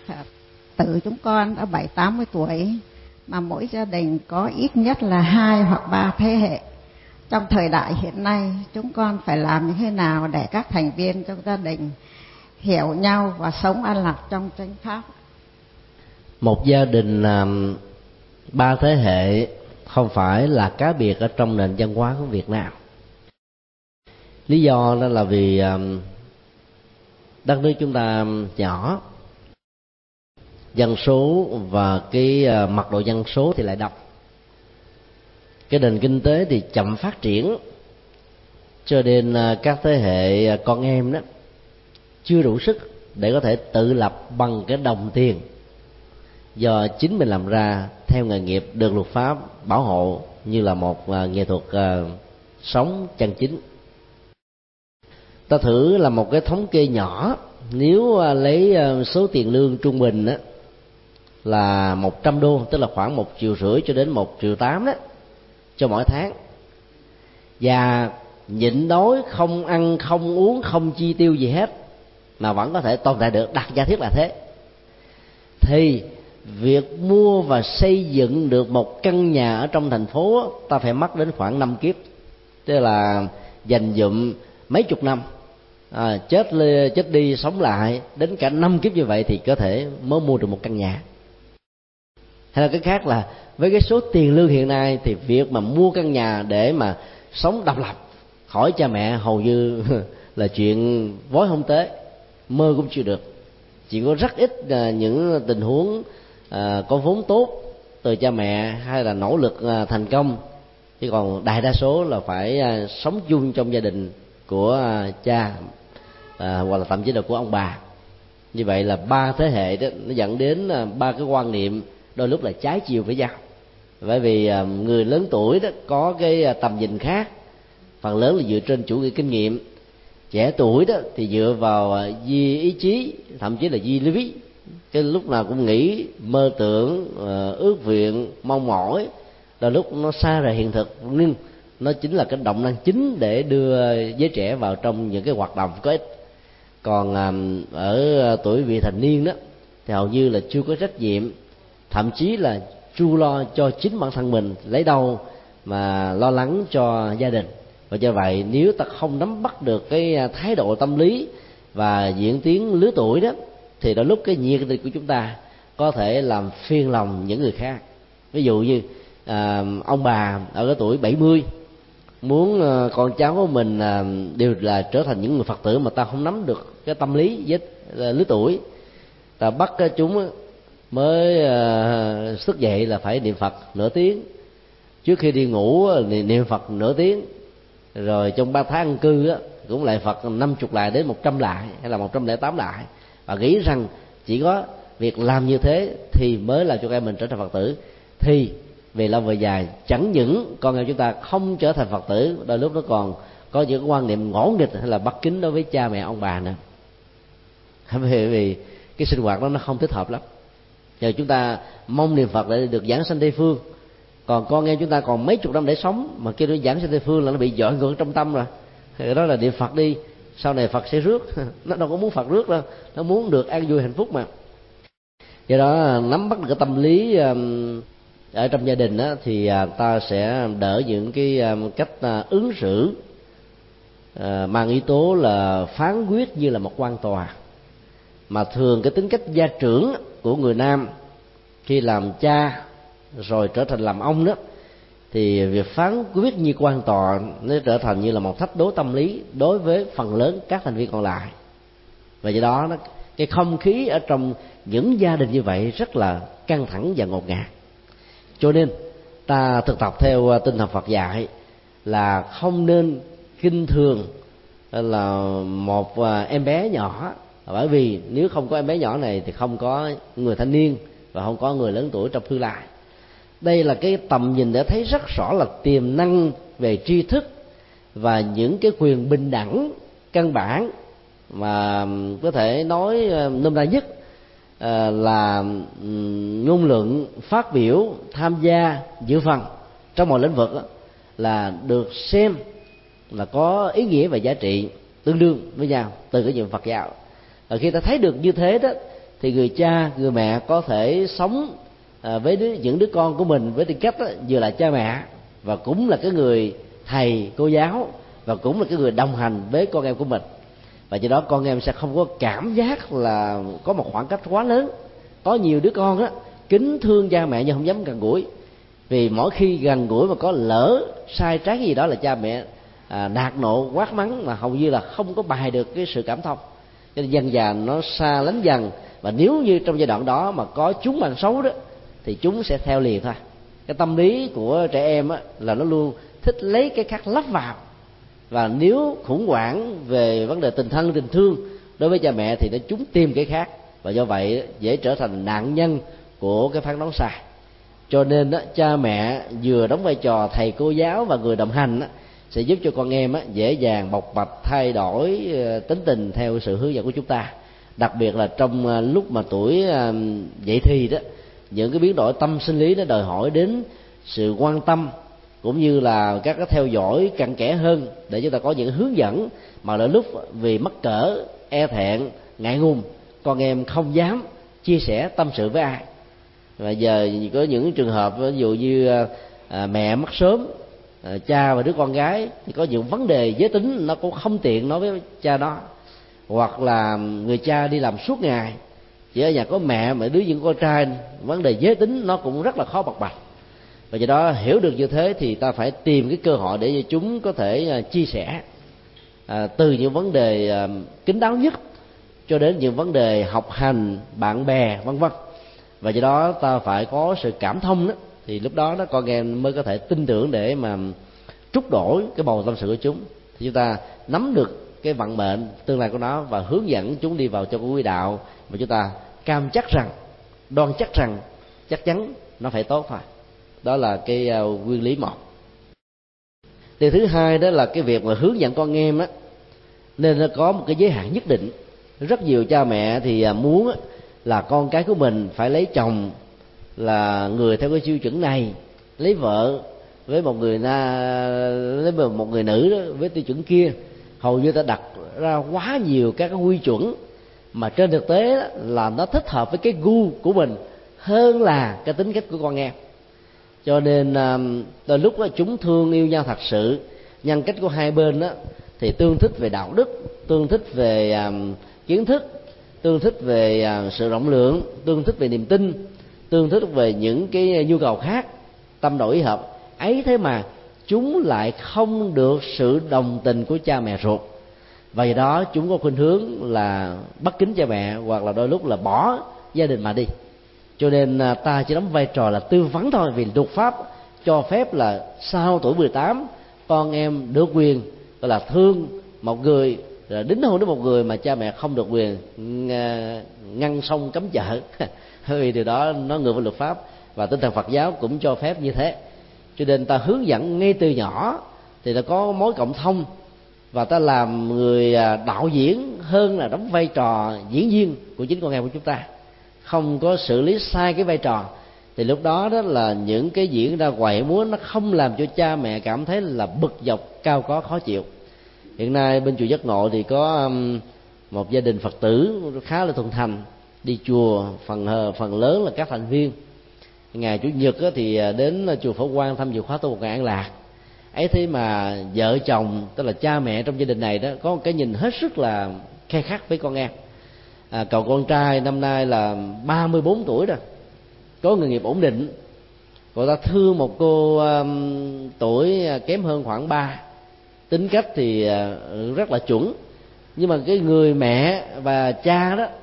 Tự chúng con đã 70-80 tuổi mà mỗi gia đình có ít nhất là 2 hoặc 3 thế hệ. Trong thời đại hiện nay, chúng con phải làm như thế nào để các thành viên trong gia đình hiểu nhau và sống an lạc trong chánh pháp? Một gia đình 3 thế hệ không phải là cá biệt ở trong nền văn hóa của Việt Nam. Lý do đó là vì đất nước chúng ta nhỏ, dân số và cái mật độ dân số thì lại đông. Cái nền kinh tế thì chậm phát triển, cho nên các thế hệ con em đó chưa đủ sức để có thể tự lập bằng cái đồng tiền do chính mình làm ra theo nghề nghiệp được luật pháp bảo hộ như là một nghệ thuật sống chân chính. Ta thử làm một cái thống kê nhỏ. Nếu lấy số tiền lương trung bình đó là 100 đô, tức là khoảng 1,5 triệu cho đến 1,8 triệu đó cho mỗi tháng, và nhịn đói, không ăn không uống, không chi tiêu gì hết mà vẫn có thể tồn tại được, đặt giả thiết là thế, thì việc mua và xây dựng được một căn nhà ở trong thành phố ta phải mất đến khoảng 5 kiếp, tức là dành dụm mấy chục năm, chết đi sống lại đến cả 5 kiếp như vậy thì có thể mới mua được một căn nhà. Hay là cái khác là với cái số tiền lương hiện nay thì việc mà mua căn nhà để mà sống độc lập khỏi cha mẹ hầu như là chuyện vối không tế, mơ cũng chưa được. Chỉ có rất ít những tình huống có vốn tốt từ cha mẹ hay là nỗ lực thành công, chứ còn đại đa số là phải sống chung trong gia đình của cha hoặc là thậm chí là của ông bà. Như vậy là 3 thế hệ đó, nó dẫn đến 3 cái quan niệm đôi lúc là trái chiều với nhau. Bởi vì người lớn tuổi đó có cái tầm nhìn khác, phần lớn là dựa trên chủ nghĩa kinh nghiệm. Trẻ tuổi đó thì dựa vào duy ý chí, thậm chí là duy lý, cái lúc nào cũng nghĩ, mơ tưởng, ước nguyện, mong mỏi, đôi lúc nó xa rời hiện thực, nhưng nó chính là cái động năng chính để đưa giới trẻ vào trong những cái hoạt động có ích. Còn ở tuổi vị thành niên đó thì hầu như là chưa có trách nhiệm, thậm chí là chu lo cho chính bản thân mình, lấy đâu mà lo lắng cho gia đình. Và do vậy nếu ta không nắm bắt được cái thái độ tâm lý và diễn tiến lứa tuổi đó, thì đôi lúc cái nhiệt tình của chúng ta có thể làm phiền lòng những người khác. Ví dụ như ông bà ở cái tuổi 70 muốn con cháu của mình đều là trở thành những người Phật tử, mà ta không nắm được cái tâm lý với lứa tuổi, ta bắt chúng mới thức dậy là phải niệm Phật nửa tiếng, trước khi đi ngủ niệm Phật nửa tiếng, rồi trong 3 tháng ăn cư á, cũng lại Phật 50 lại đến 100 lại hay là 108 lại, và nghĩ rằng chỉ có việc làm như thế thì mới làm cho các em mình trở thành Phật tử. Thì về lâu về dài chẳng những con em chúng ta không trở thành Phật tử, đôi lúc nó còn có những quan niệm ngỗ nghịch hay là bất kính đối với cha mẹ ông bà nữa, vì cái sinh hoạt đó nó không thích hợp lắm. Giờ chúng ta mong niệm Phật để được giảng sanh Tây phương, còn con em chúng ta còn mấy chục năm để sống, mà kêu nó giảng sanh Tây phương là nó bị dội ngược trong tâm rồi. Thì đó là niệm Phật đi, sau này Phật sẽ rước. Nó đâu có muốn Phật rước đâu, nó muốn được an vui hạnh phúc mà. Do đó nắm bắt được cái tâm lý ở trong gia đình đó, thì ta sẽ đỡ những cái cách ứng xử mang yếu tố là phán quyết như là một quan tòa. Mà thường cái tính cách gia trưởng của người nam khi làm cha rồi trở thành làm ông đó, thì việc phán quyết như quan tòa nó trở thành như là một thách đố tâm lý đối với phần lớn các thành viên còn lại. Và do đó cái không khí ở trong những gia đình như vậy rất là căng thẳng và ngột ngạt. Cho nên ta thực tập theo tinh thần Phật dạy là không nên khinh thường là một em bé nhỏ, bởi vì nếu không có em bé nhỏ này thì không có người thanh niên và không có người lớn tuổi trong tương lai. Đây là cái tầm nhìn để thấy rất rõ là tiềm năng về tri thức và những cái quyền bình đẳng căn bản mà có thể nói nôm na nhất là ngôn luận, phát biểu, tham gia, dự phần trong mọi lĩnh vực đó, là được xem là có ý nghĩa và giá trị tương đương với nhau từ cái nhìn Phật giáo. Và khi ta thấy được như thế đó, thì người cha người mẹ có thể sống với những đứa con của mình với tư cách vừa là cha mẹ và cũng là cái người thầy cô giáo và cũng là cái người đồng hành với con em của mình. Và do đó con em sẽ không có cảm giác là có một khoảng cách quá lớn. Có nhiều đứa con á kính thương cha mẹ nhưng không dám gần gũi, vì mỗi khi gần gũi mà có lỡ sai trái gì đó là cha mẹ nạt nộ quát mắng, mà hầu như là không có bài được cái sự cảm thông, cho nên dần dà nó xa lánh dần. Và nếu như trong giai đoạn đó mà có chúng bạn xấu đó thì chúng sẽ theo liền thôi. Cái tâm lý của trẻ em á là nó luôn thích lấy cái khác lắp vào, và nếu khủng hoảng về vấn đề tình thân tình thương đối với cha mẹ thì chúng tìm cái khác, và do vậy dễ trở thành nạn nhân của cái phán đoán sai. Cho nên đó, cha mẹ vừa đóng vai trò thầy cô giáo và người đồng hành đó, sẽ giúp cho con em dễ dàng bộc bạch thay đổi tính tình theo sự hướng dẫn của chúng ta. Đặc biệt là trong lúc mà tuổi dậy thì đó, những cái biến đổi tâm sinh lý nó đòi hỏi đến sự quan tâm cũng như là các cái theo dõi cặn kẽ hơn, để chúng ta có những hướng dẫn mà đôi lúc vì mắc cỡ, e thẹn, ngại ngùng, con em không dám chia sẻ tâm sự với ai. Và giờ có những trường hợp ví dụ như mẹ mất sớm, cha và đứa con gái thì có những vấn đề giới tính nó cũng không tiện nói với cha đó, hoặc là người cha đi làm suốt ngày, chỉ ở nhà có mẹ mà đứa những con trai, vấn đề giới tính nó cũng rất là khó bộc bạch. Và do đó hiểu được như thế thì ta phải tìm cái cơ hội để cho chúng có thể chia sẻ từ những vấn đề kín đáo nhất cho đến những vấn đề học hành, bạn bè, vân vân. Và do đó ta phải có sự cảm thông đó, thì lúc đó con em mới có thể tin tưởng để mà trút đổi cái bầu tâm sự của chúng. Thì chúng ta nắm được cái vận mệnh tương lai của nó và hướng dẫn chúng đi vào trong cái quỹ đạo mà chúng ta cam chắc rằng, đoan chắc rằng chắc chắn nó phải tốt thôi. Đó là cái nguyên lý một. Điều thứ hai đó là cái việc mà hướng dẫn con em á, nên nó có một cái giới hạn nhất định. Rất nhiều cha mẹ thì muốn là con cái của mình phải lấy chồng là người theo cái tiêu chuẩn này, lấy vợ với một người lấy một người nữ đó, với tiêu chuẩn kia. Hầu như ta đặt ra quá nhiều các cái quy chuẩn mà trên thực tế đó, là nó thích hợp với cái gu của mình hơn là cái tính cách của con em. Cho nên đôi lúc đó, chúng thương yêu nhau thật sự, nhân cách của hai bên đó, thì tương thích về đạo đức, tương thích về kiến thức, tương thích về sự rộng lượng, tương thích về niềm tin, tương thích về những cái nhu cầu khác, tâm độ ý hợp ấy, thế mà chúng lại không được sự đồng tình của cha mẹ ruột. Và do đó chúng có khuynh hướng là bất kính cha mẹ, hoặc là đôi lúc là bỏ gia đình mà đi. Cho nên ta chỉ đóng vai trò là tư vấn thôi, vì luật pháp cho phép là sau tuổi 18 con em được quyền gọi là thương một người, rồi đính hôn đến một người mà cha mẹ không được quyền ngăn sông cấm chợ vì điều đó nó ngược với luật pháp, và tinh thần Phật giáo cũng cho phép như thế. Cho nên ta hướng dẫn ngay từ nhỏ thì ta có mối cộng thông, và ta làm người đạo diễn hơn là đóng vai trò diễn viên của chính con em của chúng ta, không có xử lý sai cái vai trò. Thì lúc đó đó là những cái diễn ra quậy múa nó không làm cho cha mẹ cảm thấy là bực dọc, cao có, khó chịu. Hiện nay bên chùa Giác Ngộ thì có một gia đình Phật tử khá là thuần thành, đi chùa phần lớn là các thành viên. Ngày Chủ nhật thì đến chùa Phổ Quang tham dự khóa tu một ngày an lạc ấy. Thế mà vợ chồng, tức là cha mẹ trong gia đình này đó, có một cái nhìn hết sức là khe khắt với con em. Cậu con trai năm nay là 34 tuổi rồi, có nghề nghiệp ổn định. Cậu ta thương một cô tuổi kém hơn khoảng 3, tính cách thì rất là chuẩn. Nhưng mà cái người mẹ và cha đó,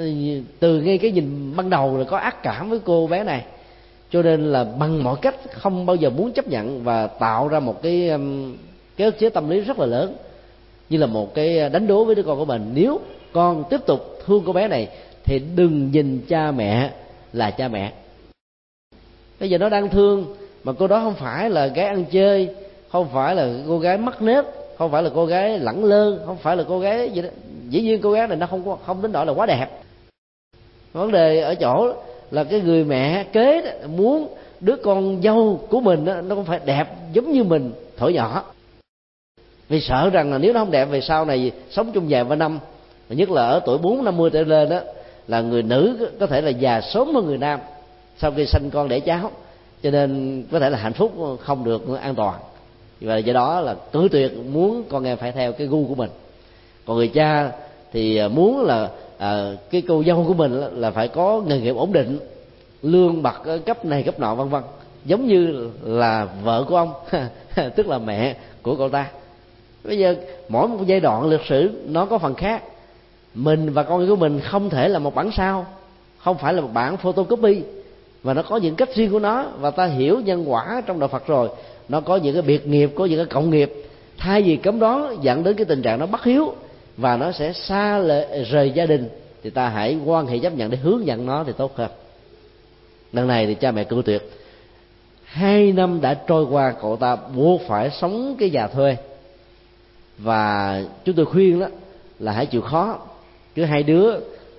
từ ngay cái nhìn ban đầu là có ác cảm với cô bé này, cho nên là bằng mọi cách không bao giờ muốn chấp nhận, và tạo ra một cái ức chế tâm lý rất là lớn, như là một cái đánh đố với đứa con của mình. Nếu con tiếp tục thương cô bé này thì đừng nhìn cha mẹ là cha mẹ. Bây giờ nó đang thương mà cô đó không phải là gái ăn chơi, không phải là cô gái mắc nết, không phải là cô gái lẳng lơ, không phải là cô gái gì đó. Dĩ nhiên cô gái này nó không đến nỗi là quá đẹp. Vấn đề ở chỗ là cái người mẹ kế đó, muốn đứa con dâu của mình đó, nó cũng phải đẹp giống như mình thuở nhỏ, vì sợ rằng là nếu nó không đẹp về sau này sống chung vài ba năm, nhất là ở tuổi 40-50 trở lên đó, là người nữ có thể là già sớm hơn người nam sau khi sanh con đẻ cháu, cho nên có thể là hạnh phúc không được an toàn. Và do đó là cử tuyệt muốn con em phải theo cái gu của mình. Còn người cha thì muốn là cái cô dâu của mình là phải có nghề nghiệp ổn định, lương bậc cấp này cấp nọ vân vân, giống như là vợ của ông tức là mẹ của cậu ta. Bây giờ mỗi một giai đoạn lịch sử nó có phần khác. Mình và con của mình không thể là một bản sao, không phải là một bản photocopy, và nó có những cách riêng của nó. Và ta hiểu nhân quả trong đạo Phật rồi, nó có những cái biệt nghiệp, có những cái cộng nghiệp. Thay vì cấm đoán dẫn đến cái tình trạng nó bất hiếu và nó sẽ xa rời gia đình, thì ta hãy quan hệ chấp nhận để hướng dẫn nó thì tốt hơn. Lần này thì cha mẹ cự tuyệt. 2 năm đã trôi qua, cậu ta buộc phải sống cái nhà thuê. Và chúng tôi khuyên đó là hãy chịu khó, cứ 2 đứa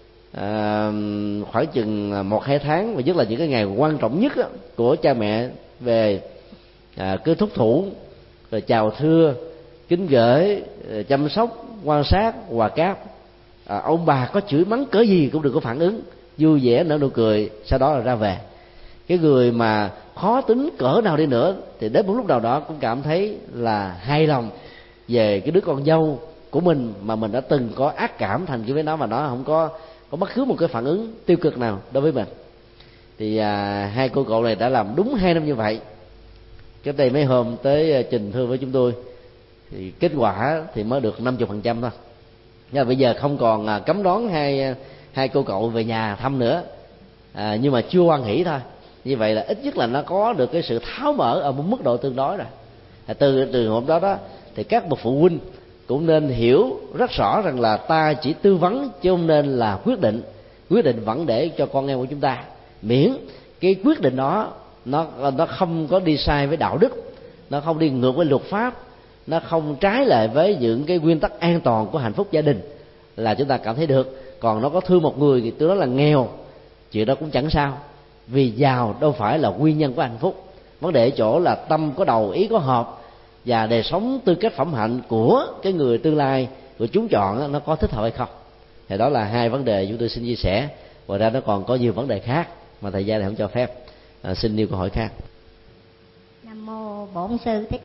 khoảng chừng 1-2 tháng, và nhất là những cái ngày quan trọng nhất của cha mẹ về cứ thúc thủ, rồi chào thưa, kính gửi, chăm sóc, quan sát, hòa cáp. Ông bà có chửi mắng cỡ gì cũng đừng có phản ứng, vui vẻ nở nụ cười, sau đó là ra về. Cái người mà khó tính cỡ nào đi nữa thì đến một lúc nào đó cũng cảm thấy là hài lòng về cái đứa con dâu của mình mà mình đã từng có ác cảm thành với nó, và nó không có bất cứ một cái phản ứng tiêu cực nào đối với mình. Thì 2 cô cậu này đã làm đúng 2 năm như vậy. Cái đây mấy hôm tới trình thư với chúng tôi thì kết quả thì mới được 50% thôi. Nhưng mà bây giờ không còn cấm đoán hai cô cậu về nhà thăm nữa, nhưng mà chưa hoan hỷ thôi. Như vậy là ít nhất là nó có được cái sự tháo mở ở một mức độ tương đối rồi. Từ trường hợp đó thì các bậc phụ huynh cũng nên hiểu rất rõ rằng là ta chỉ tư vấn chứ không nên là quyết định. Quyết định vẫn để cho con em của chúng ta, miễn cái quyết định đó nó không có đi sai với đạo đức, nó không đi ngược với luật pháp, nó không trái lại với những cái nguyên tắc an toàn của hạnh phúc gia đình, là chúng ta cảm thấy được. Còn nó có thương một người thì tôi nói là nghèo, chuyện đó cũng chẳng sao, vì giàu đâu phải là nguyên nhân của hạnh phúc. Vấn đề ở chỗ là tâm có đầu, ý có hợp, và đời sống tư cách phẩm hạnh của cái người tương lai của chúng chọn nó có thích hợp hay không. Thì đó là 2 vấn đề chúng tôi xin chia sẻ. Ngoài ra nó còn có nhiều vấn đề khác mà thời gian này không cho phép. Xin nêu câu hỏi khác. Nam mô Bổn Sư Thích